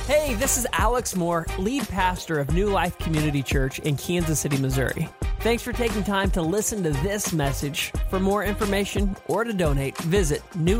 Hey, this is Alex Moore, lead pastor of New Life Community Church in Kansas City, Missouri. Thanks for taking time to listen to this message. For more information or to donate, visit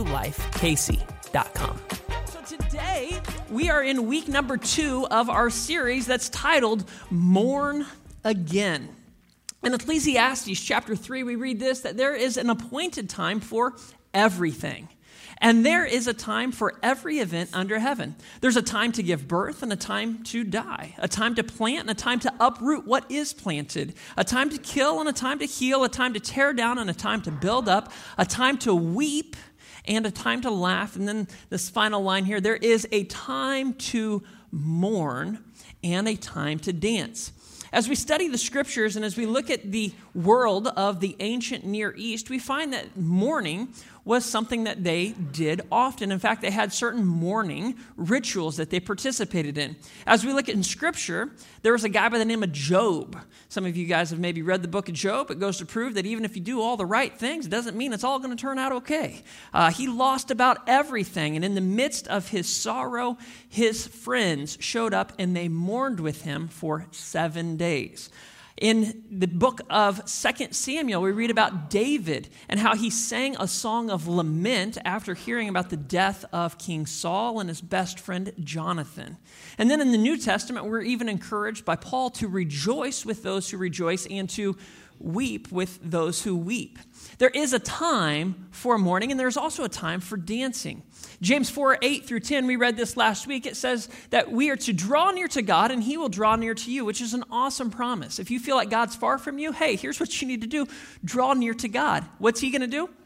newlifekc.com. So today, we are in week number 2 of our series that's titled Mourn Again. In Ecclesiastes chapter 3, we read this, that there is an appointed time for everything. And there is a time for every event under heaven. There's a time to give birth and a time to die, a time to plant and a time to uproot what is planted, a time to kill and a time to heal, a time to tear down and a time to build up, a time to weep and a time to laugh. And then this final line here, there is a time to mourn and a time to dance. As we study the scriptures and as we look at the world of the ancient Near East, we find that mourning was something that they did often. In fact, they had certain mourning rituals that they participated in. As we look at in Scripture, there was a guy by the name of Job. Some of you guys have maybe read the book of Job. It goes to prove that even if you do all the right things, it doesn't mean it's all going to turn out okay. He lost about everything, and in the midst of his sorrow, his friends showed up and they mourned with him for 7 days. In the book of 2 Samuel, we read about David and how he sang a song of lament after hearing about the death of King Saul and his best friend Jonathan. And then in the New Testament, we're even encouraged by Paul to rejoice with those who rejoice and to weep with those who weep. There is a time for mourning, and there's also a time for dancing. James 4:8-10, we read this last week. It says that we are to draw near to God, and He will draw near to you, which is an awesome promise. If you feel like God's far from you, hey, here's what you need to do. Draw near to God. What's He going to do?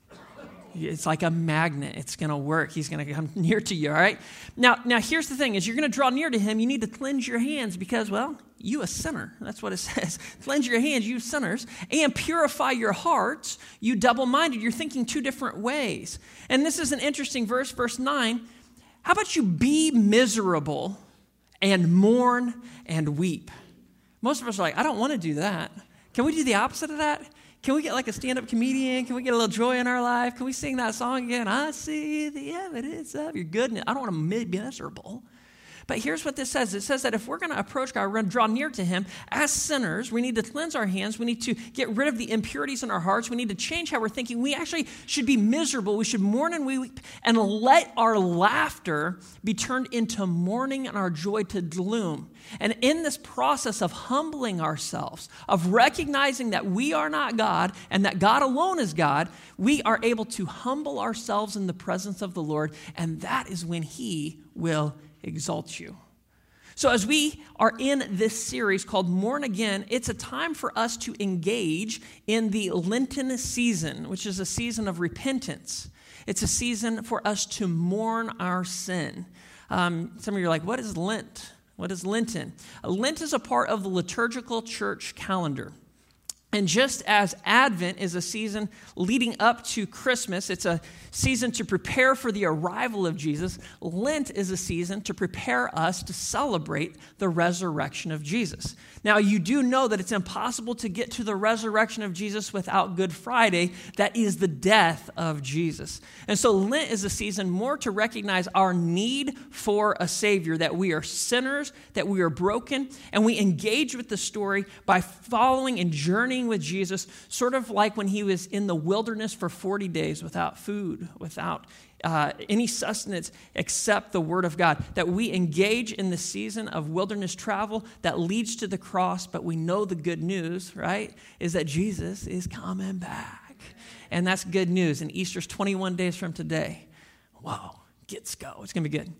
It's like a magnet. It's going to work. He's going to come near to you, all right? Now, here's the thing. As you're going to draw near to Him, you need to cleanse your hands because, well, you a sinner. That's what it says. Cleanse your hands, you sinners, and purify your hearts, you double-minded. You're thinking 2 different ways. And this is an interesting verse, verse 9. How about you be miserable and mourn and weep? Most of us are like, I don't want to do that. Can we do the opposite of that? Can we get like a stand-up comedian? Can we get a little joy in our life? Can we sing that song again? I see the evidence of your goodness. I don't want to be miserable. But here's what this says. It says that if we're going to approach God, we're going to draw near to Him as sinners, we need to cleanse our hands. We need to get rid of the impurities in our hearts. We need to change how we're thinking. We actually should be miserable. We should mourn and weep and let our laughter be turned into mourning and our joy to gloom. And in this process of humbling ourselves, of recognizing that we are not God and that God alone is God, we are able to humble ourselves in the presence of the Lord, and that is when He will exalt you. So as we are in this series called Mourn Again, it's a time for us to engage in the Lenten season, which is a season of repentance. It's a season for us to mourn our sin. Some of you are like, what is Lent? What is Lenten? Lent is a part of the liturgical church calendar. And just as Advent is a season leading up to Christmas, it's a season to prepare for the arrival of Jesus, Lent is a season to prepare us to celebrate the resurrection of Jesus. Now, you do know that it's impossible to get to the resurrection of Jesus without Good Friday. That is the death of Jesus. And so Lent is a season more to recognize our need for a Savior, that we are sinners, that we are broken, and we engage with the story by following and journeying with Jesus, sort of like when He was in the wilderness for 40 days without food, without any sustenance except the Word of God, that we engage in the season of wilderness travel that leads to the cross, but we know the good news, right, is that Jesus is coming back. And that's good news. And Easter's 21 days from today. Whoa, let's go. It's going to be good.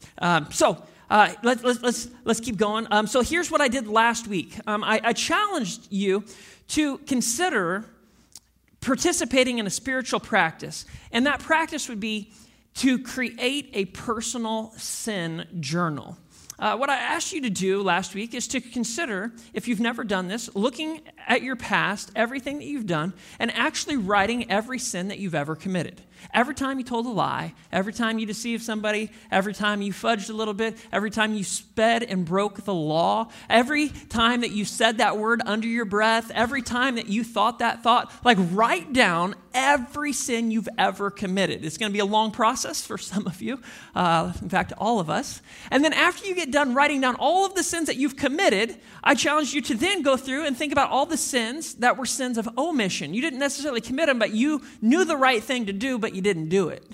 Let's keep going. So here's what I did last week. I challenged you to consider participating in a spiritual practice. And that practice would be to create a personal sin journal. What I asked you to do last week is to consider, if you've never done this, looking at your past, everything that you've done, and actually writing every sin that you've ever committed. Every time you told a lie, every time you deceived somebody, every time you fudged a little bit, every time you sped and broke the law, every time that you said that word under your breath, every time that you thought that thought, like write down every sin you've ever committed. It's going to be a long process for some of you, in fact, all of us. And then after you get done writing down all of the sins that you've committed, I challenge you to then go through and think about all the sins that were sins of omission. You didn't necessarily commit them, but you knew the right thing to do, but you didn't do it.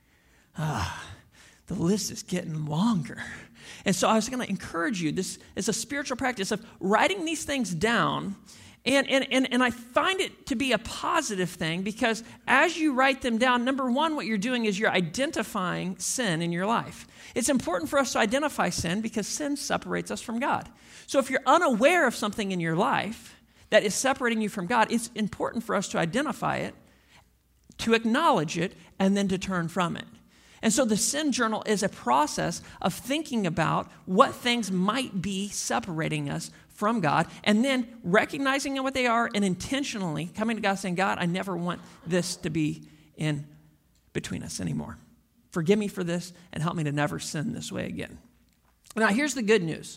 The list is getting longer. And so I was going to encourage you, this is a spiritual practice of writing these things down. And I find it to be a positive thing because as you write them down, number one, what you're doing is you're identifying sin in your life. It's important for us to identify sin because sin separates us from God. So if you're unaware of something in your life that is separating you from God, it's important for us to identify it, to acknowledge it, and then to turn from it. And so the sin journal is a process of thinking about what things might be separating us from God, and then recognizing what they are and intentionally coming to God saying, God, I never want this to be in between us anymore. Forgive me for this and help me to never sin this way again. Now, here's the good news.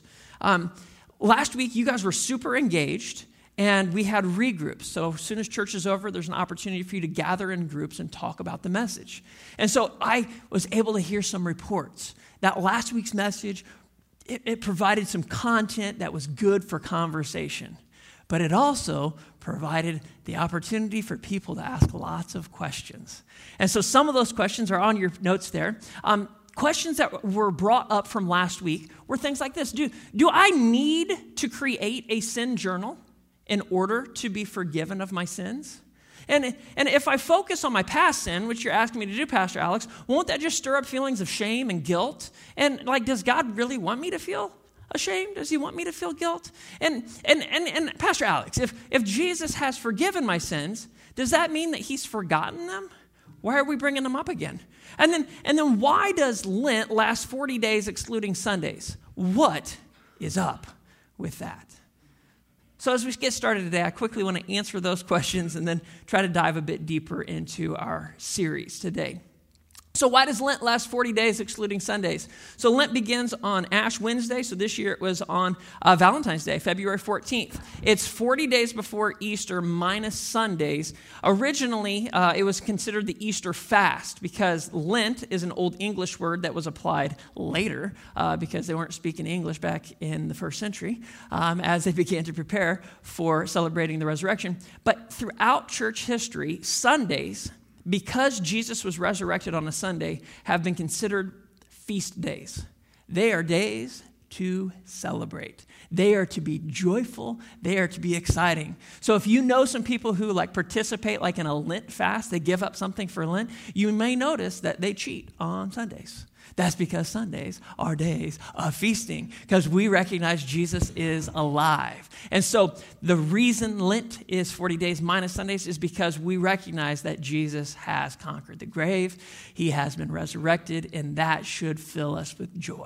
Last week, you guys were super engaged, and we had regroups. So as soon as church is over, there's an opportunity for you to gather in groups and talk about the message. And so I was able to hear some reports. That last week's message, it provided some content that was good for conversation. But it also provided the opportunity for people to ask lots of questions. And so some of those questions are on your notes there. Questions that were brought up from last week were things like this. Do I need to create a sin journal in order to be forgiven of my sins? And if I focus on my past sin, which you're asking me to do, Pastor Alex, won't that just stir up feelings of shame and guilt? And like, does God really want me to feel ashamed? Does he want me to feel guilt? And Pastor Alex, if Jesus has forgiven my sins, does that mean that he's forgotten them? Why are we bringing them up again? And then why does Lent last 40 days excluding Sundays? What is up with that? So as we get started today, I quickly want to answer those questions and then try to dive a bit deeper into our series today. So why does Lent last 40 days excluding Sundays? So Lent begins on Ash Wednesday. So this year it was on Valentine's Day, February 14th. It's 40 days before Easter minus Sundays. Originally, it was considered the Easter fast because Lent is an Old English word that was applied later because they weren't speaking English back in the first century as they began to prepare for celebrating the resurrection. But throughout church history, Sundays, because Jesus was resurrected on a Sunday, have been considered feast days. They are days to celebrate. They are to be joyful. They are to be exciting. So if you know some people who participate in a Lent fast, they give up something for Lent, you may notice that they cheat on Sundays. That's because Sundays are days of feasting because we recognize Jesus is alive. And so the reason Lent is 40 days minus Sundays is because we recognize that Jesus has conquered the grave. He has been resurrected, and that should fill us with joy.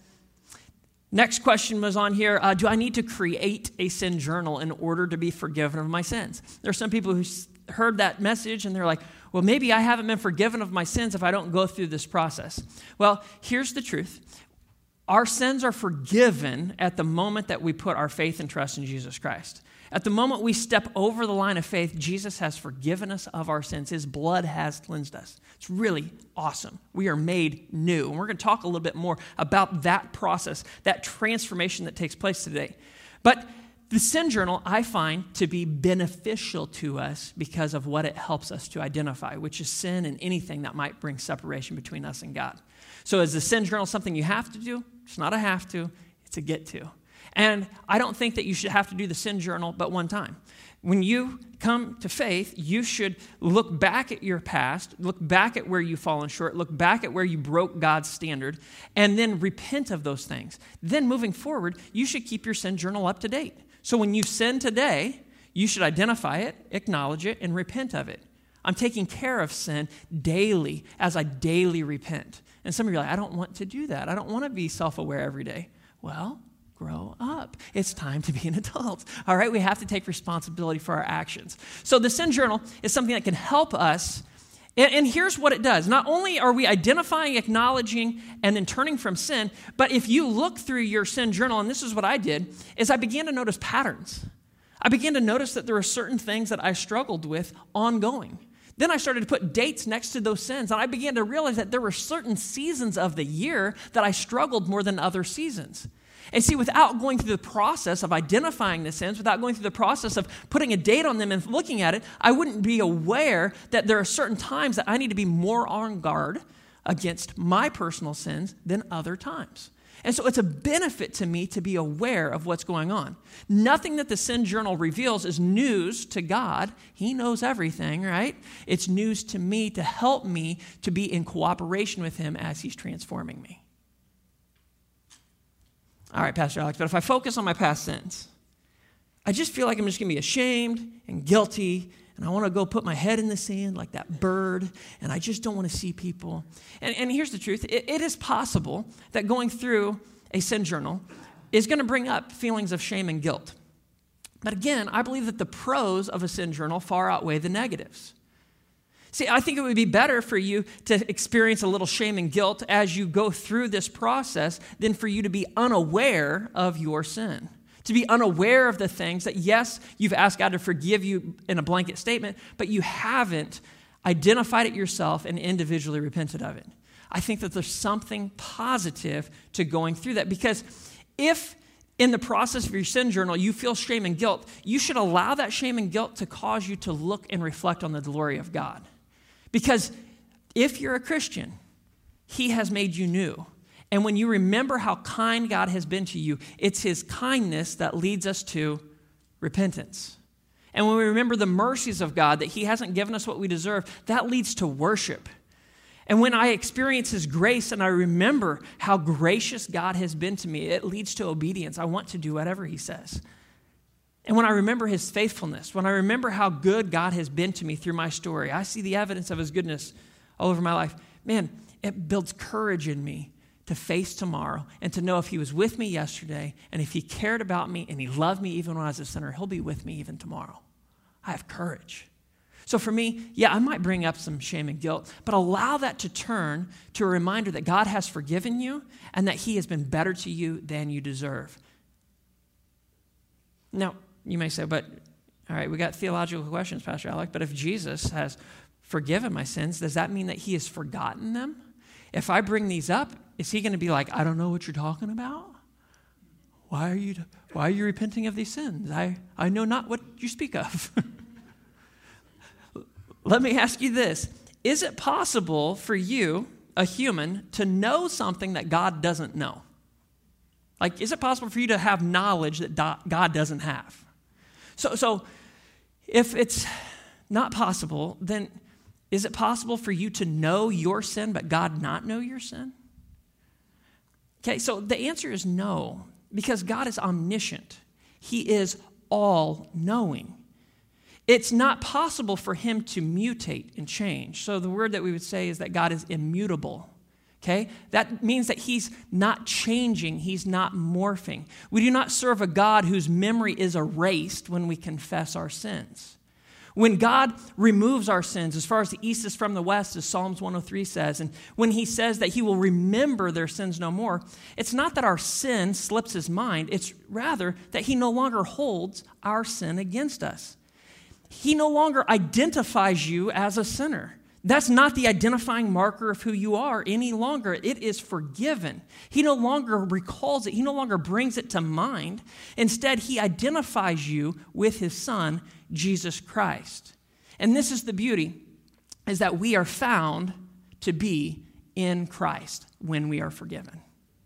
Next question was on here. Do I need to create a sin journal in order to be forgiven of my sins? There are some people who heard that message and they're like, well, maybe I haven't been forgiven of my sins if I don't go through this process. Well, here's the truth. Our sins are forgiven at the moment that we put our faith and trust in Jesus Christ. At the moment we step over the line of faith, Jesus has forgiven us of our sins. His blood has cleansed us. It's really awesome. We are made new. And we're going to talk a little bit more about that process, that transformation that takes place today. But the sin journal, I find to be beneficial to us because of what it helps us to identify, which is sin and anything that might bring separation between us and God. So is the sin journal something you have to do? It's not a have to, it's a get to. And I don't think that you should have to do the sin journal but one time. When you come to faith, you should look back at your past, look back at where you've fallen short, look back at where you broke God's standard, and then repent of those things. Then moving forward, you should keep your sin journal up to date. So when you sin today, you should identify it, acknowledge it, and repent of it. I'm taking care of sin daily as I daily repent. And some of you are like, I don't want to do that. I don't want to be self-aware every day. Well, grow up. It's time to be an adult. All right, we have to take responsibility for our actions. So the sin journal is something that can help us And here's what it does. Not only are we identifying, acknowledging, and then turning from sin, but if you look through your sin journal, and this is what I did, is I began to notice patterns. I began to notice that there were certain things that I struggled with ongoing. Then I started to put dates next to those sins, and I began to realize that there were certain seasons of the year that I struggled more than other seasons. And see, without going through the process of identifying the sins, without going through the process of putting a date on them and looking at it, I wouldn't be aware that there are certain times that I need to be more on guard against my personal sins than other times. And so it's a benefit to me to be aware of what's going on. Nothing that the sin journal reveals is news to God. He knows everything, right? It's news to me to help me to be in cooperation with him as he's transforming me. All right, Pastor Alex, but if I focus on my past sins, I just feel like I'm just going to be ashamed and guilty, and I want to go put my head in the sand like that bird, and I just don't want to see people. And here's the truth. It is possible that going through a sin journal is going to bring up feelings of shame and guilt. But again, I believe that the pros of a sin journal far outweigh the negatives. See, I think it would be better for you to experience a little shame and guilt as you go through this process than for you to be unaware of your sin. To be unaware of the things that, yes, you've asked God to forgive you in a blanket statement, but you haven't identified it yourself and individually repented of it. I think that there's something positive to going through that, because if in the process of your sin journal you feel shame and guilt, you should allow that shame and guilt to cause you to look and reflect on the glory of God. Because if you're a Christian, he has made you new. And when you remember how kind God has been to you, it's his kindness that leads us to repentance. And when we remember the mercies of God, that he hasn't given us what we deserve, that leads to worship. And when I experience his grace and I remember how gracious God has been to me, it leads to obedience. I want to do whatever he says. And when I remember his faithfulness, when I remember how good God has been to me through my story, I see the evidence of his goodness all over my life. Man, it builds courage in me to face tomorrow and to know if he was with me yesterday and if he cared about me and he loved me even when I was a sinner, he'll be with me even tomorrow. I have courage. So for me, yeah, I might bring up some shame and guilt, but allow that to turn to a reminder that God has forgiven you and that he has been better to you than you deserve. Now, you may say, but, all right, we got theological questions, Pastor Alec, but if Jesus has forgiven my sins, does that mean that he has forgotten them? If I bring these up, is he going to be like, I don't know what you're talking about? Why are you repenting of these sins? I know not what you speak of. Let me ask you this. Is it possible for you, a human, to know something that God doesn't know? Like, is it possible for you to have knowledge that God doesn't have? So if it's not possible, then is it possible for you to know your sin but God not know your sin? Okay, so the answer is no, because God is omniscient. He is all-knowing. It's not possible for him to mutate and change. So the word that we would say is that God is immutable. Okay? That means that he's not changing, he's not morphing. We do not serve a God whose memory is erased when we confess our sins. When God removes our sins, as far as the east is from the west, as Psalms 103 says, and when he says that he will remember their sins no more, it's not that our sin slips his mind, it's rather that he no longer holds our sin against us. He no longer identifies you as a sinner. That's not the identifying marker of who you are any longer. It is forgiven. He no longer recalls it. He no longer brings it to mind. Instead, he identifies you with his son, Jesus Christ. And this is the beauty, is that we are found to be in Christ when we are forgiven.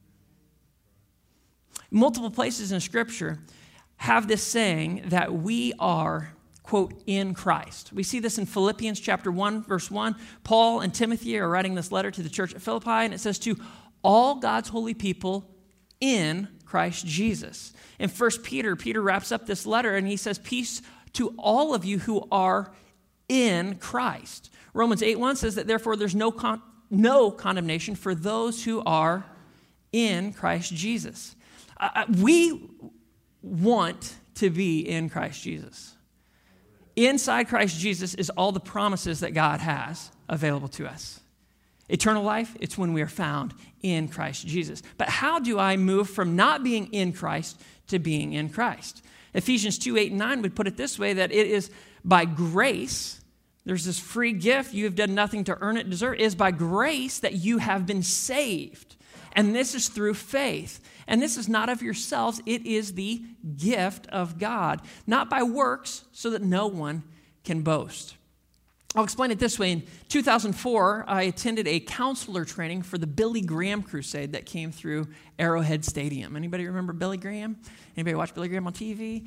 Multiple places in Scripture have this saying that we are, quote, in Christ. We see this in Philippians chapter 1, verse 1. Paul and Timothy are writing this letter to the church at Philippi, and it says to all God's holy people in Christ Jesus. In 1 Peter, Peter wraps up this letter, and he says, peace to all of you who are in Christ. Romans 8:1 says that therefore there's no condemnation for those who are in Christ Jesus. We want to be in Christ Jesus. Inside Christ Jesus is all the promises that God has available to us. Eternal life, it's when we are found in Christ Jesus. But how do I move from not being in Christ to being in Christ? Ephesians 2:8-9 would put it this way, that it is by grace, there's this free gift, you have done nothing to earn it, deserve it. It is by grace that you have been saved. And this is through faith. And this is not of yourselves, it is the gift of God, not by works, so that no one can boast. I'll explain it this way. In 2004, I attended a counselor training for the Billy Graham crusade that came through Arrowhead Stadium. Anybody remember Billy Graham? Anybody watch Billy Graham on TV?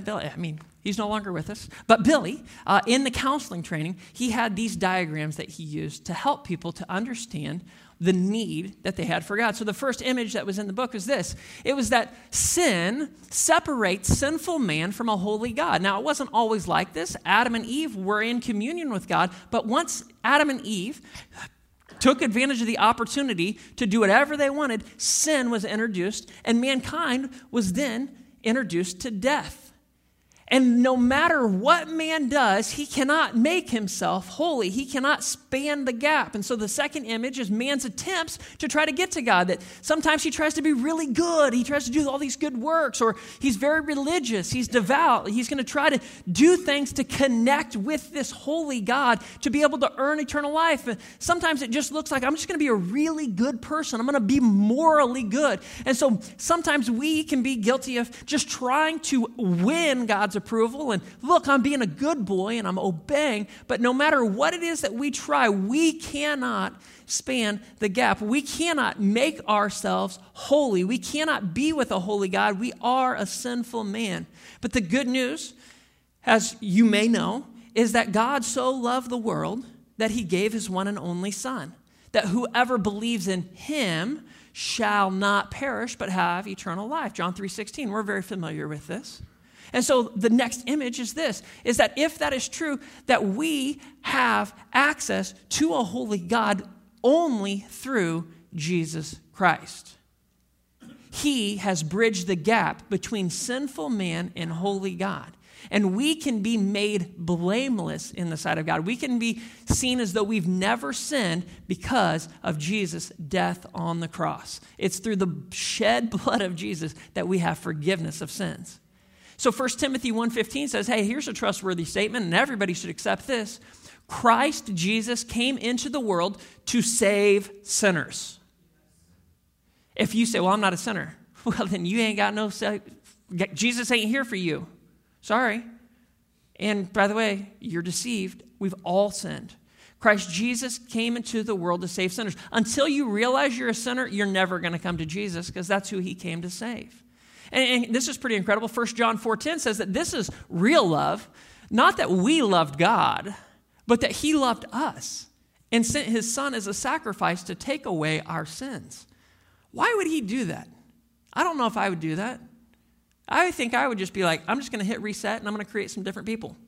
He's no longer with us. But Billy, in the counseling training, he had these diagrams that he used to help people to understand the need that they had for God. So the first image that was in the book was this. It was that sin separates sinful man from a holy God. Now, it wasn't always like this. Adam and Eve were in communion with God, but once Adam and Eve took advantage of the opportunity to do whatever they wanted, sin was introduced, and mankind was then introduced to death. And no matter what man does, he cannot make himself holy. He cannot span the gap. And so the second image is man's attempts to try to get to God. That sometimes he tries to be really good. He tries to do all these good works. Or he's very religious. He's devout. He's going to try to do things to connect with this holy God to be able to earn eternal life. And sometimes it just looks like I'm just going to be a really good person. I'm going to be morally good. And so sometimes we can be guilty of just trying to win God's approval and look, I'm being a good boy and I'm obeying, but no matter what it is that we try, we cannot span the gap. We cannot make ourselves holy. We cannot be with a holy God. We are a sinful man. But the good news, as you may know, is that God so loved the world that he gave his one and only Son, that whoever believes in him shall not perish but have eternal life. John 3:16, we're very familiar with this. And so the next image is this, is that if that is true, that we have access to a holy God only through Jesus Christ. He has bridged the gap between sinful man and holy God. And we can be made blameless in the sight of God. We can be seen as though we've never sinned because of Jesus' death on the cross. It's through the shed blood of Jesus that we have forgiveness of sins. So 1 Timothy 1:15 says, hey, here's a trustworthy statement, and everybody should accept this. Christ Jesus came into the world to save sinners. If you say, well, I'm not a sinner, well, then you ain't got no, Jesus ain't here for you. Sorry. And by the way, you're deceived. We've all sinned. Christ Jesus came into the world to save sinners. Until you realize you're a sinner, you're never going to come to Jesus because that's who he came to save. And this is pretty incredible. 1 John 4:10 says that this is real love, not that we loved God, but that he loved us and sent his Son as a sacrifice to take away our sins. Why would he do that? I don't know if I would do that. I think I would just be like, I'm just going to hit reset and I'm going to create some different people.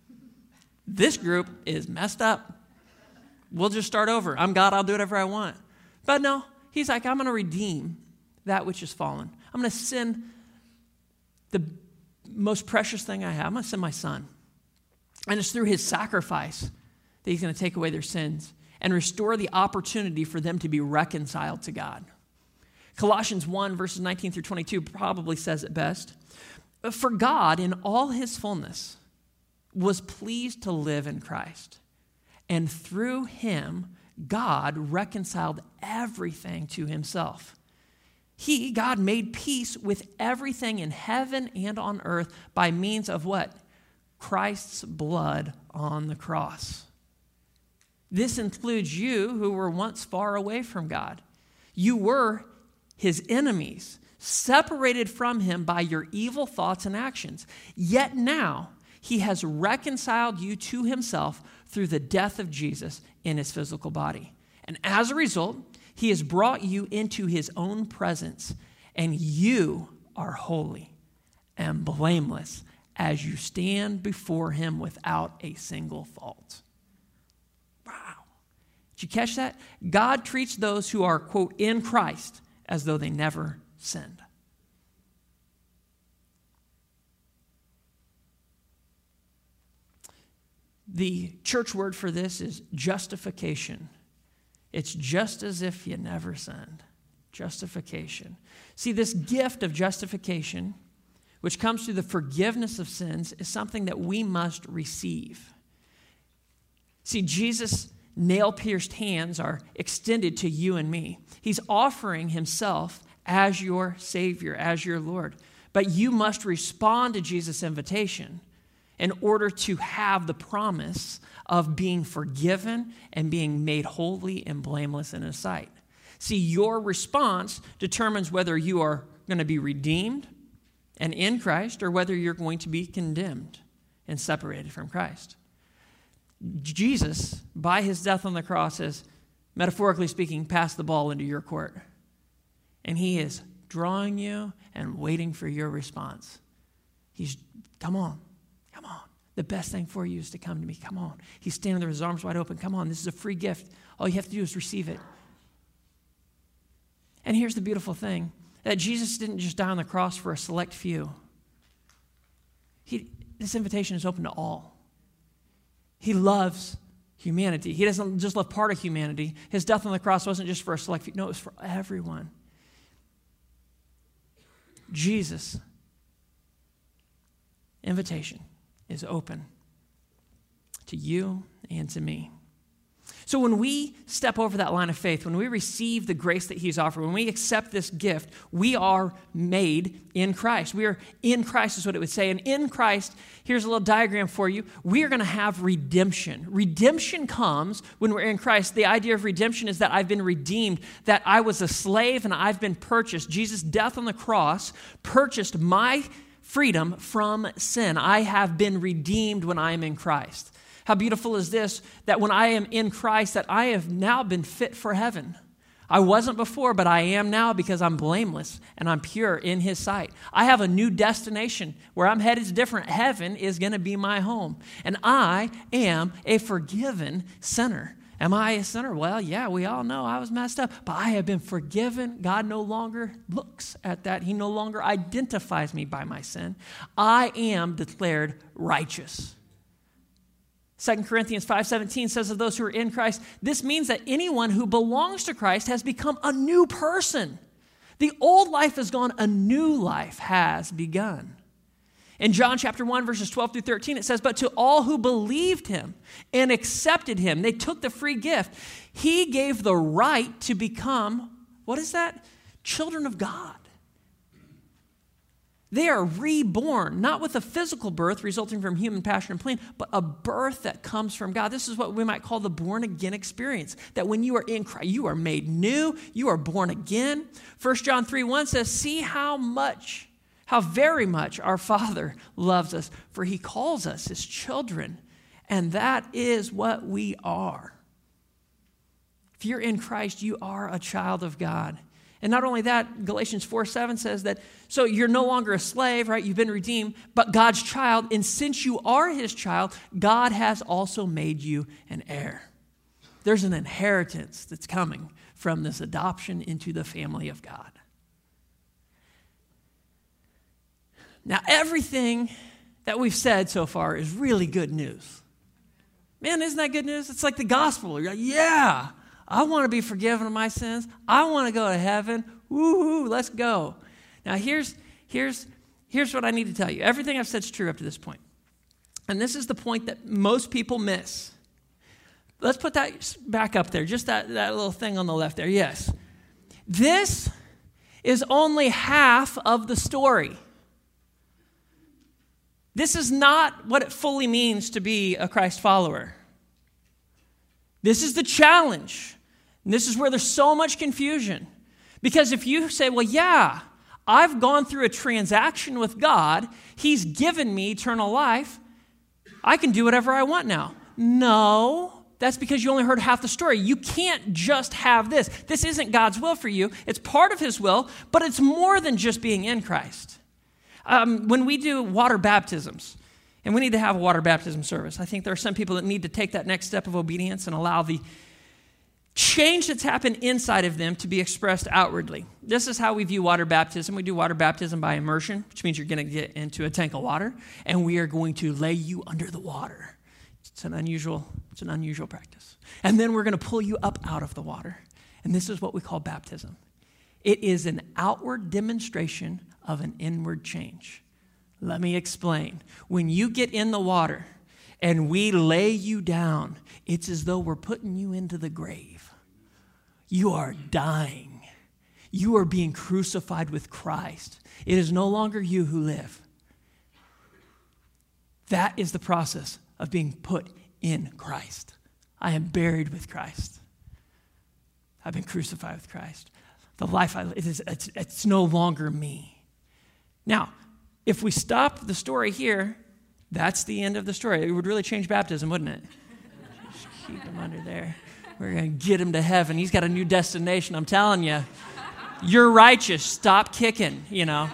This group is messed up. We'll just start over. I'm God, I'll do whatever I want. But no, he's like, I'm going to redeem that which is fallen. I'm going to send the most precious thing I have. I'm going to send my Son. And it's through his sacrifice that he's going to take away their sins and restore the opportunity for them to be reconciled to God. Colossians 1, verses 19 through 22 probably says it best. For God, in all his fullness, was pleased to live in Christ. And through him, God reconciled everything to himself. He, God, made peace with everything in heaven and on earth by means of what? Christ's blood on the cross. This includes you who were once far away from God. You were his enemies, separated from him by your evil thoughts and actions. Yet now he has reconciled you to himself through the death of Jesus in his physical body. And as a result, he has brought you into his own presence, and you are holy and blameless as you stand before him without a single fault. Wow. Did you catch that? God treats those who are, quote, in Christ as though they never sinned. The church word for this is justification. It's just as if you never sinned. Justification. See, this gift of justification, which comes through the forgiveness of sins, is something that we must receive. See, Jesus' nail-pierced hands are extended to you and me. He's offering himself as your Savior, as your Lord. But you must respond to Jesus' invitation in order to have the promise of being forgiven and being made holy and blameless in his sight. See, your response determines whether you are going to be redeemed and in Christ or whether you're going to be condemned and separated from Christ. Jesus, by his death on the cross, has, metaphorically speaking, passed the ball into your court. And he is drawing you and waiting for your response. Come on. The best thing for you is to come to me. Come on. He's standing there with his arms wide open. Come on. This is a free gift. All you have to do is receive it. And here's the beautiful thing, that Jesus didn't just die on the cross for a select few. This invitation is open to all. He loves humanity. He doesn't just love part of humanity. His death on the cross wasn't just for a select few. No, it was for everyone. Jesus' invitation is open to you and to me. So when we step over that line of faith, when we receive the grace that he's offered, when we accept this gift, we are made in Christ. We are in Christ is what it would say. And in Christ, here's a little diagram for you. We are going to have redemption. Redemption comes when we're in Christ. The idea of redemption is that I've been redeemed, that I was a slave and I've been purchased. Jesus' death on the cross purchased my freedom from sin. I have been redeemed when I am in Christ. How beautiful is this, that when I am in Christ, that I have now been fit for heaven. I wasn't before, but I am now because I'm blameless and I'm pure in his sight. I have a new destination. Where I'm headed is different. Heaven is going to be my home. And I am a forgiven sinner. Am I a sinner? Well, yeah, we all know I was messed up, but I have been forgiven. God no longer looks at that. He no longer identifies me by my sin. I am declared righteous. 2 Corinthians 5:17 says of those who are in Christ, this means that anyone who belongs to Christ has become a new person. The old life is gone, a new life has begun. In John chapter 1, verses 12 through 13, it says, but to all who believed him and accepted him, they took the free gift. He gave the right to become, what is that? Children of God. They are reborn, not with a physical birth resulting from human passion and plan, but a birth that comes from God. This is what we might call the born-again experience, that when you are in Christ, you are made new, you are born again. 1 John 3:1 says, see how very much our Father loves us, for he calls us his children, and that is what we are. If you're in Christ, you are a child of God. And not only that, Galatians 4:7 says that, so you're no longer a slave, right? You've been redeemed, but God's child. And since you are his child, God has also made you an heir. There's an inheritance that's coming from this adoption into the family of God. Now, everything that we've said so far is really good news. Man, isn't that good news? It's like the gospel. You're like, yeah, I want to be forgiven of my sins. I want to go to heaven. Woo-hoo, let's go. Now, here's what I need to tell you. Everything I've said is true up to this point. And this is the point that most people miss. Let's put that back up there, just that little thing on the left there. Yes. This is only half of the story. This is not what it fully means to be a Christ follower. This is the challenge. And this is where there's so much confusion. Because if you say, well, yeah, I've gone through a transaction with God. He's given me eternal life. I can do whatever I want now. No, that's because you only heard half the story. You can't just have this. This isn't God's will for you. It's part of his will, but it's more than just being in Christ. When we do water baptisms, and we need to have a water baptism service, I think there are some people that need to take that next step of obedience and allow the change that's happened inside of them to be expressed outwardly. This is how we view water baptism. We do water baptism by immersion, which means you're going to get into a tank of water, and we are going to lay you under the water. It's an unusual practice. And then we're going to pull you up out of the water. And this is what we call baptism. It is an outward demonstration of an inward change. Let me explain. When you get in the water and we lay you down, it's as though we're putting you into the grave. You are dying. You are being crucified with Christ. It is no longer you who live. That is the process of being put in Christ. I am buried with Christ. I've been crucified with Christ. The life I live, it's no longer me. Now, if we stop the story here, that's the end of the story. It would really change baptism, wouldn't it? Just keep him under there. We're going to get him to heaven. He's got a new destination, I'm telling you. You're righteous. Stop kicking, It's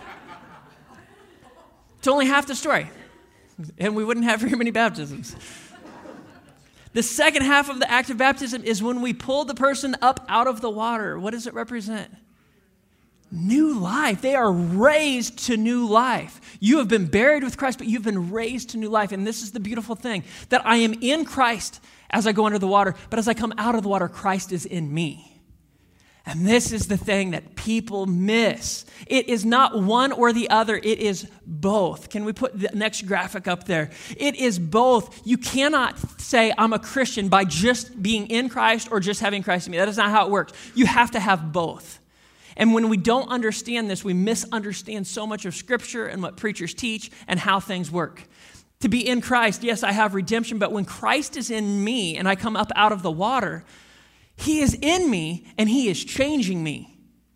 only half the story. And we wouldn't have very many baptisms. The second half of the act of baptism is when we pull the person up out of the water. What does it represent? New life. They are raised to new life. You have been buried with Christ, but you've been raised to new life. And this is the beautiful thing, that I am in Christ as I go under the water, but as I come out of the water, Christ is in me. And this is the thing that people miss. It is not one or the other. It is both. Can we put the next graphic up there? It is both. You cannot say I'm a Christian by just being in Christ or just having Christ in me. That is not how it works. You have to have both. And when we don't understand this, we misunderstand so much of Scripture and what preachers teach and how things work. To be in Christ, yes, I have redemption, but when Christ is in me and I come up out of the water, He is in me, and He is changing me.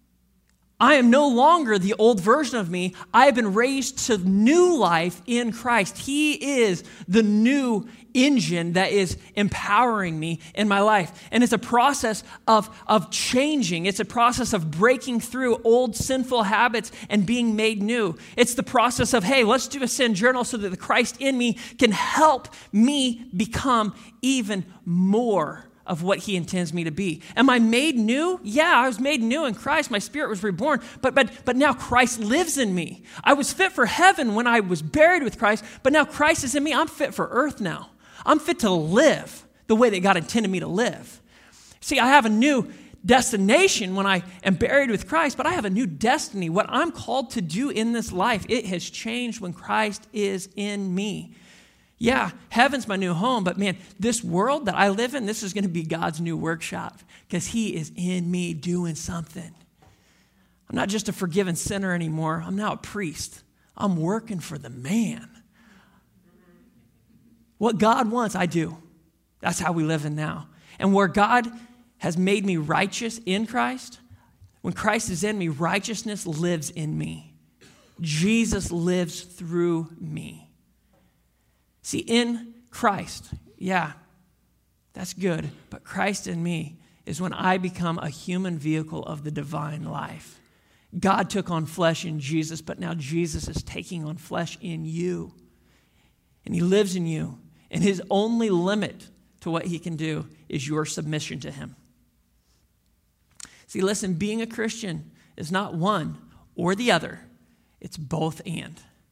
I am no longer the old version of me. I have been raised to new life in Christ. He is the new engine that is empowering me in my life. And it's a process of changing. It's a process of breaking through old sinful habits and being made new. It's the process of, hey, let's do a sin journal so that the Christ in me can help me become even more of what He intends me to be. Am I made new? Yeah, I was made new in Christ. My spirit was reborn, but now Christ lives in me. I was fit for heaven when I was buried with Christ, but now Christ is in me. I'm fit for earth now. I'm fit to live the way that God intended me to live. See, I have a new destination when I am buried with Christ, but I have a new destiny. What I'm called to do in this life, it has changed when Christ is in me. Yeah, heaven's my new home, but man, this world that I live in, this is going to be God's new workshop because He is in me doing something. I'm not just a forgiven sinner anymore. I'm now a priest. I'm working for the man. What God wants, I do. That's how we live in now. And where God has made me righteous in Christ, when Christ is in me, righteousness lives in me. Jesus lives through me. See, in Christ, yeah, that's good. But Christ in me is when I become a human vehicle of the divine life. God took on flesh in Jesus, but now Jesus is taking on flesh in you. And He lives in you. And His only limit to what He can do is your submission to Him. See, listen, being a Christian is not one or the other. It's both and.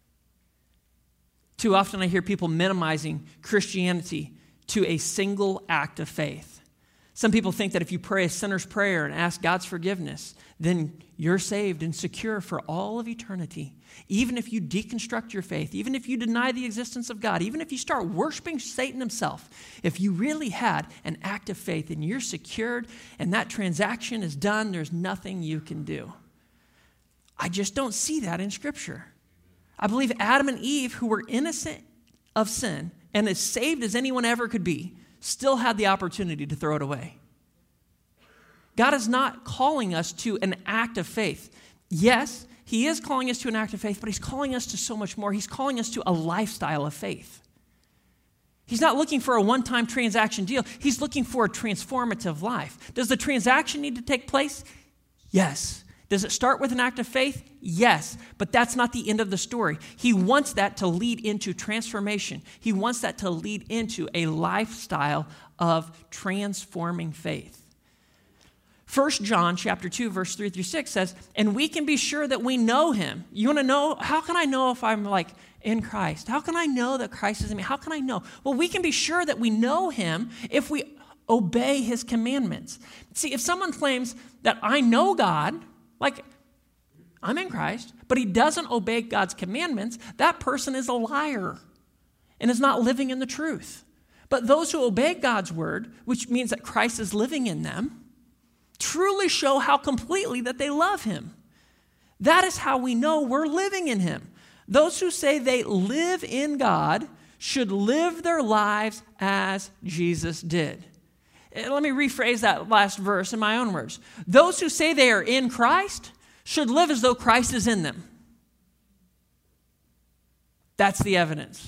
Too often I hear people minimizing Christianity to a single act of faith. Some people think that if you pray a sinner's prayer and ask God's forgiveness, then you're saved and secure for all of eternity. Even if you deconstruct your faith, even if you deny the existence of God, even if you start worshiping Satan himself, if you really had an act of faith and you're secured and that transaction is done, there's nothing you can do. I just don't see that in Scripture. I believe Adam and Eve, who were innocent of sin and as saved as anyone ever could be, still had the opportunity to throw it away. God is not calling us to an act of faith. Yes, He is calling us to an act of faith, but He's calling us to so much more. He's calling us to a lifestyle of faith. He's not looking for a one-time transaction deal. He's looking for a transformative life. Does the transaction need to take place? Yes. Does it start with an act of faith? Yes, but that's not the end of the story. He wants that to lead into transformation. He wants that to lead into a lifestyle of transforming faith. 1 John chapter 2, verse 3 through 6 says, and we can be sure that we know him. You want to know, how can I know if I'm like in Christ? How can I know that Christ is in me? How can I know? Well, we can be sure that we know him if we obey his commandments. See, if someone claims that I know God, like I'm in Christ, but he doesn't obey God's commandments, that person is a liar and is not living in the truth. But those who obey God's word, which means that Christ is living in them, truly show how completely that they love him. That is how we know we're living in him. Those who say they live in God should live their lives as Jesus did. Let me rephrase that last verse in my own words. Those who say they are in Christ should live as though Christ is in them. That's the evidence.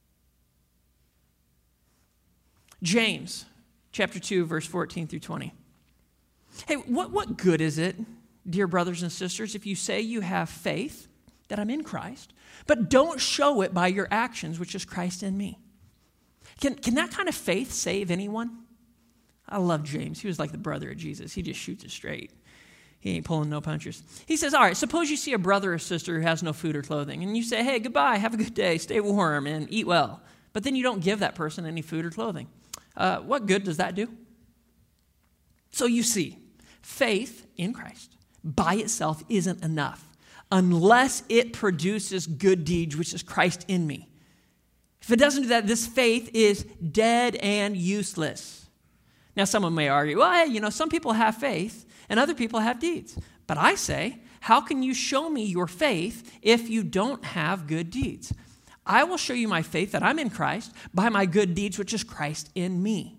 James chapter 2, verse 14 through 20. Hey, what good is it, dear brothers and sisters, if you say you have faith, that I'm in Christ, but don't show it by your actions, which is Christ in me? Can that kind of faith save anyone? I love James. He was like the brother of Jesus. He just shoots it straight. He ain't pulling no punches. He says, all right, suppose you see a brother or sister who has no food or clothing, and you say, hey, goodbye, have a good day, stay warm, and eat well. But then you don't give that person any food or clothing. What good does that do? So you see, faith in Christ by itself isn't enough unless it produces good deeds, which is Christ in me. If it doesn't do that, this faith is dead and useless. Now, someone may argue, well, hey, some people have faith and other people have deeds. But I say, how can you show me your faith if you don't have good deeds? I will show you my faith that I'm in Christ by my good deeds, which is Christ in me.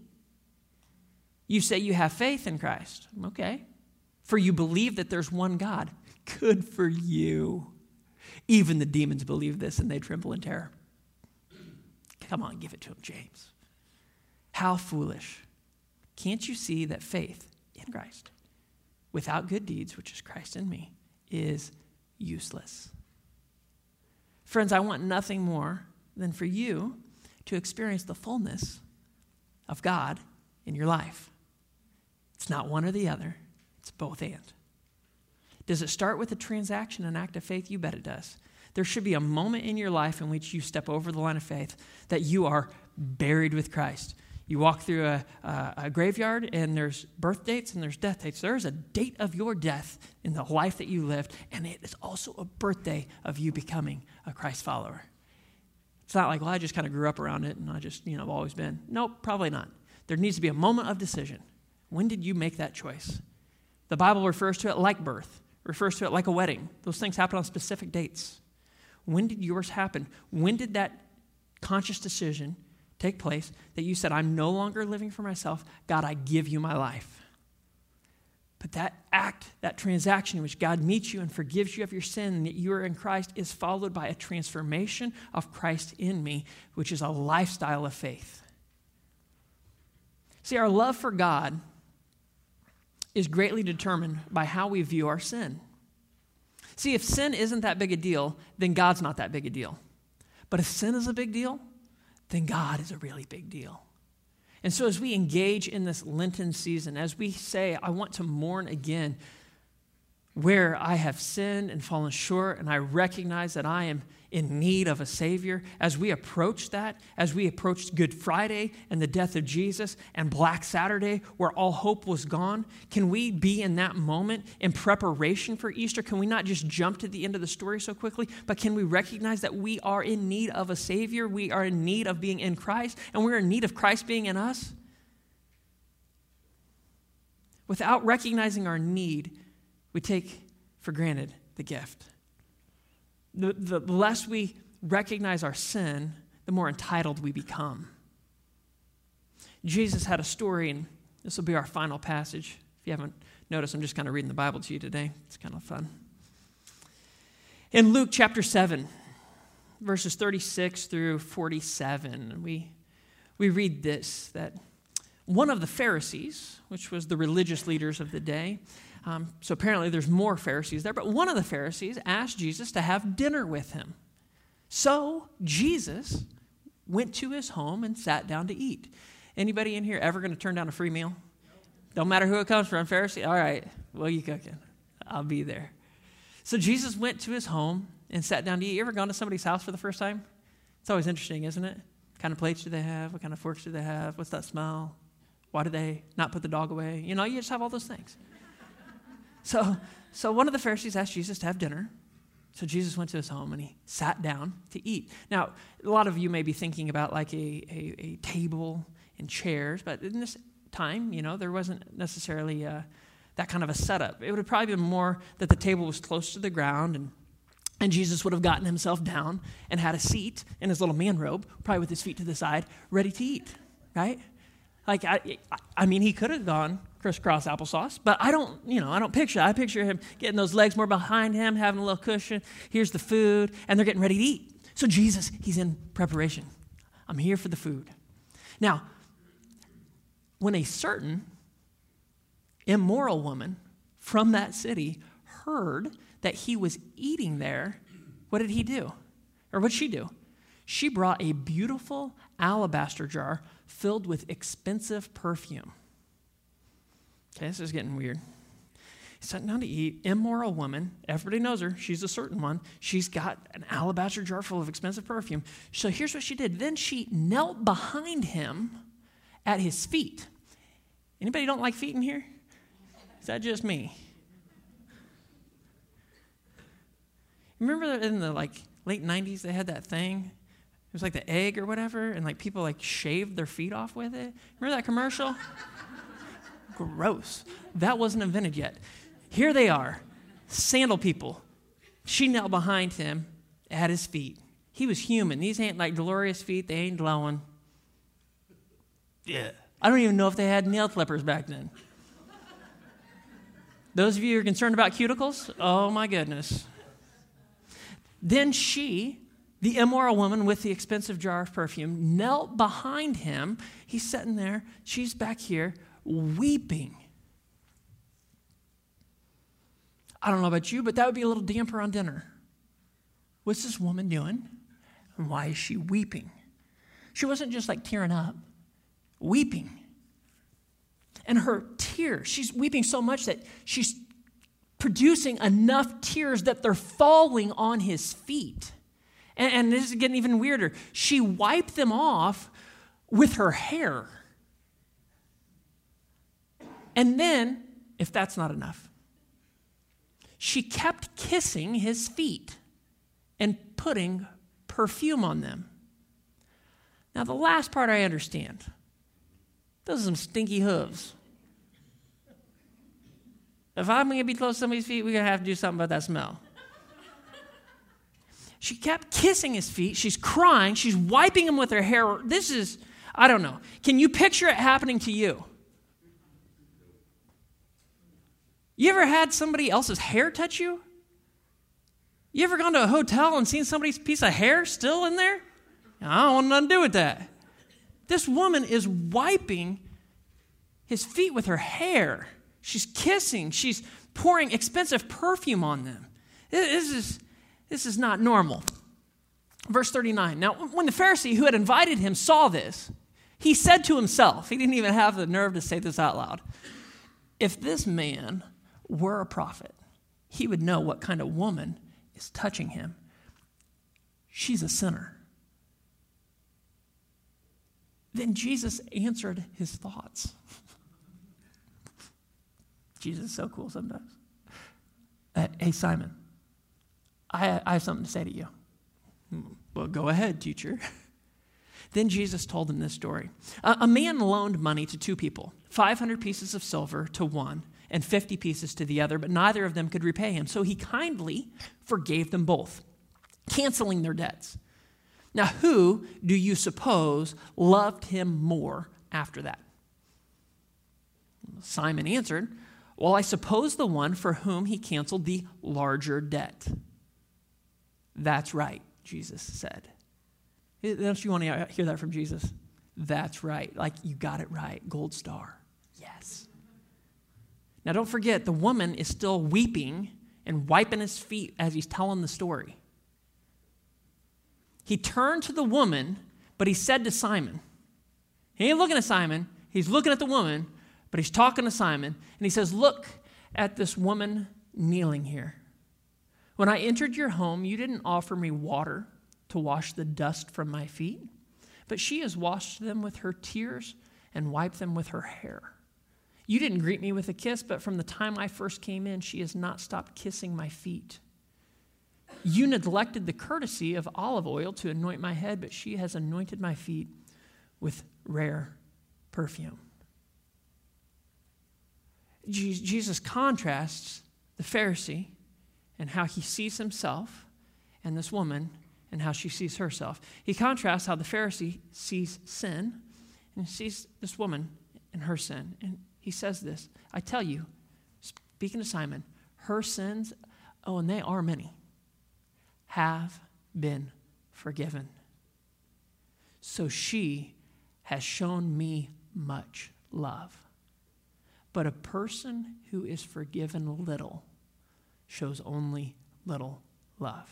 You say you have faith in Christ. Okay. For you believe that there's one God. Good for you. Even the demons believe this and they tremble in terror. Come on, give it to him, James. How foolish. Can't you see that faith in Christ without good deeds, which is Christ in me, is useless? Friends, I want nothing more than for you to experience the fullness of God in your life. It's not one or the other. It's both and. Does it start with a transaction, an act of faith? You bet it does. There should be a moment in your life in which you step over the line of faith that you are buried with Christ. You walk through a graveyard and there's birth dates and there's death dates. There's a date of your death in the life that you lived, and it is also a birthday of you becoming a Christ follower. It's not like, well, I just kind of grew up around it and I just, I've always been. Nope, probably not. There needs to be a moment of decision. When did you make that choice? The Bible refers to it like birth, refers to it like a wedding. Those things happen on specific dates. When did yours happen? When did that conscious decision take place that you said, I'm no longer living for myself. God, I give you my life. But that act, that transaction in which God meets you and forgives you of your sin and that you are in Christ is followed by a transformation of Christ in me, which is a lifestyle of faith. See, our love for God is greatly determined by how we view our sin. See, if sin isn't that big a deal, then God's not that big a deal. But if sin is a big deal, then God is a really big deal. And so as we engage in this Lenten season, as we say, I want to mourn again where I have sinned and fallen short, and I recognize that I am in need of a Savior, as we approach that, as we approach Good Friday and the death of Jesus and Black Saturday where all hope was gone, can we be in that moment in preparation for Easter? Can we not just jump to the end of the story so quickly, but can we recognize that we are in need of a Savior, we are in need of being in Christ, and we're in need of Christ being in us? Without recognizing our need, we take for granted the gift. The less we recognize our sin, the more entitled we become. Jesus had a story, and this will be our final passage. If you haven't noticed, I'm just kind of reading the Bible to you today. It's kind of fun. In Luke chapter 7, verses 36 through 47, we read this, that one of the Pharisees, which was the religious leaders of the day, so apparently there's more Pharisees there, but one of the Pharisees asked Jesus to have dinner with him. So Jesus went to his home and sat down to eat. Anybody in here ever going to turn down a free meal? Don't matter who it comes from, Pharisee. All right, what are you cooking? I'll be there. So Jesus went to his home and sat down to eat. You ever gone to somebody's house for the first time? It's always interesting, isn't it? What kind of plates do they have? What kind of forks do they have? What's that smell? Why do they not put the dog away? You just have all those things. So one of the Pharisees asked Jesus to have dinner. So Jesus went to his home and he sat down to eat. Now, a lot of you may be thinking about like a table and chairs, but in this time, there wasn't necessarily that kind of a setup. It would have probably been more that the table was close to the ground and Jesus would have gotten himself down and had a seat in his little man robe, probably with his feet to the side, ready to eat, right? Like, he could have gone crisscross applesauce, but I don't picture it. I picture him getting those legs more behind him, having a little cushion. Here's the food, and they're getting ready to eat. So Jesus, he's in preparation. I'm here for the food. Now, when a certain immoral woman from that city heard that he was eating there, what did he do? Or what did she do? She brought a beautiful alabaster jar filled with expensive perfume. Okay, this is getting weird. He's sitting down to eat. Immoral woman. Everybody knows her. She's a certain one. She's got an alabaster jar full of expensive perfume. So here's what she did. Then she knelt behind him at his feet. Anybody don't like feet in here? Is that just me? Remember in the late 90s they had that thing? It was like the egg or whatever, and people shaved their feet off with it. Remember that commercial? Gross. That wasn't invented yet. Here they are, sandal people. She knelt behind him at his feet. He was human. These ain't like Dolores' feet. They ain't glowing. Yeah. I don't even know if they had nail clippers back then. Those of you who are concerned about cuticles, oh my goodness. Then she, the immoral woman with the expensive jar of perfume, knelt behind him. He's sitting there. She's back here weeping. I don't know about you, but that would be a little damper on dinner. What's this woman doing? And why is she weeping? She wasn't just tearing up, weeping. And her tears, she's weeping so much that she's producing enough tears that they're falling on his feet. And this is getting even weirder. She wiped them off with her hair. And then, if that's not enough, she kept kissing his feet and putting perfume on them. Now, the last part I understand. Those are some stinky hooves. If I'm going to be close to somebody's feet, we're going to have to do something about that smell. She kept kissing his feet. She's crying. She's wiping him with her hair. This is, I don't know. Can you picture it happening to you? You ever had somebody else's hair touch you? You ever gone to a hotel and seen somebody's piece of hair still in there? I don't want nothing to do with that. This woman is wiping his feet with her hair. She's kissing. She's pouring expensive perfume on them. This is not normal. Verse 39. Now, when the Pharisee who had invited him saw this, he said to himself, he didn't even have the nerve to say this out loud, if this man were a prophet, he would know what kind of woman is touching him. She's a sinner. Then Jesus answered his thoughts. Jesus is so cool sometimes. Hey, Simon, I have something to say to you. Well, go ahead, teacher. Then Jesus told him this story. A man loaned money to two people, 500 pieces of silver to one and 50 pieces to the other, but neither of them could repay him. So he kindly forgave them both, canceling their debts. Now, who do you suppose loved him more after that? Simon answered, well, I suppose the one for whom he canceled the larger debt. That's right, Jesus said. Don't you want to hear that from Jesus? That's right. You got it right. Gold star. Yes. Now, don't forget, the woman is still weeping and wiping his feet as he's telling the story. He turned to the woman, but he said to Simon, he ain't looking at Simon, he's looking at the woman, But he's talking to Simon, and he says, look at this woman kneeling here. When I entered your home, you didn't offer me water to wash the dust from my feet, but she has washed them with her tears and wiped them with her hair. You didn't greet me with a kiss, but from the time I first came in, she has not stopped kissing my feet. You neglected the courtesy of olive oil to anoint my head, but she has anointed my feet with rare perfume. Jesus contrasts the Pharisee and how he sees himself and this woman and how she sees herself. He contrasts how the Pharisee sees sin and sees this woman and her sin. And he says this, I tell you, speaking to Simon, her sins, and they are many, have been forgiven. So she has shown me much love. But a person who is forgiven little shows only little love.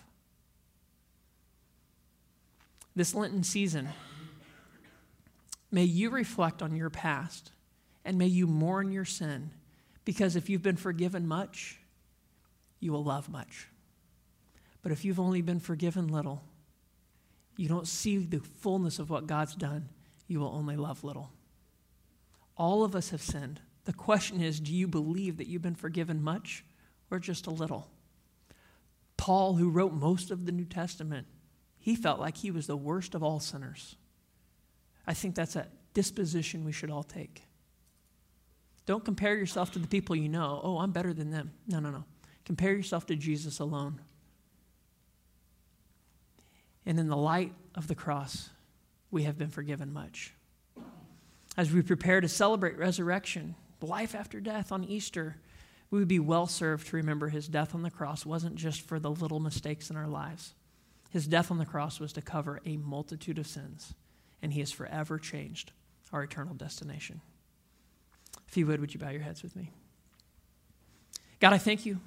This Lenten season, may you reflect on your past and may you mourn your sin, because if you've been forgiven much, you will love much. But if you've only been forgiven little, you don't see the fullness of what God's done, you will only love little. All of us have sinned. The question is, do you believe that you've been forgiven much or just a little? Paul, who wrote most of the New Testament, he felt like he was the worst of all sinners. I think that's a disposition we should all take. Don't compare yourself to the people you know. Oh, I'm better than them. No. Compare yourself to Jesus alone. And in the light of the cross, we have been forgiven much. As we prepare to celebrate resurrection, life after death on Easter, we would be well served to remember his death on the cross wasn't just for the little mistakes in our lives. His death on the cross was to cover a multitude of sins, and he has forever changed our eternal destination. If you would you bow your heads with me? God, I thank you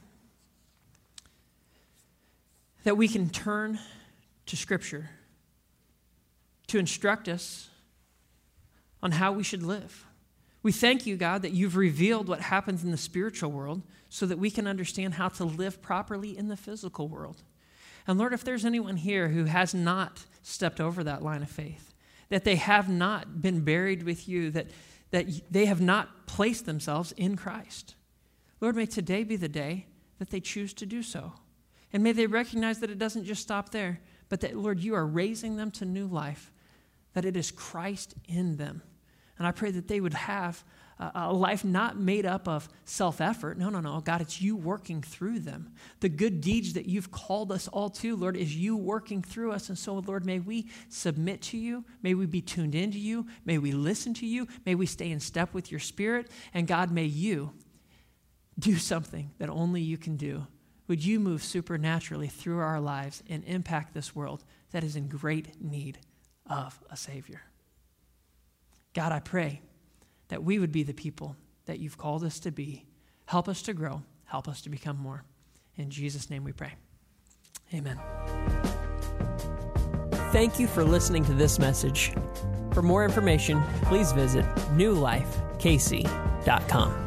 that we can turn to Scripture to instruct us on how we should live. We thank you, God, that you've revealed what happens in the spiritual world so that we can understand how to live properly in the physical world. And Lord, if there's anyone here who has not stepped over that line of faith, that they have not been buried with you, that they have not placed themselves in Christ, Lord, may today be the day that they choose to do so. And may they recognize that it doesn't just stop there, but that, Lord, you are raising them to new life, that it is Christ in them. And I pray that they would have a life not made up of self-effort. No. God, it's you working through them. The good deeds that you've called us all to, Lord, is you working through us. And so, Lord, may we submit to you. May we be tuned into you. May we listen to you. May we stay in step with your Spirit. And God, may you do something that only you can do. Would you move supernaturally through our lives and impact this world that is in great need of a Savior? God, I pray that we would be the people that you've called us to be. Help us to grow. Help us to become more. In Jesus' name we pray. Amen. Thank you for listening to this message. For more information, please visit newlifekc.com.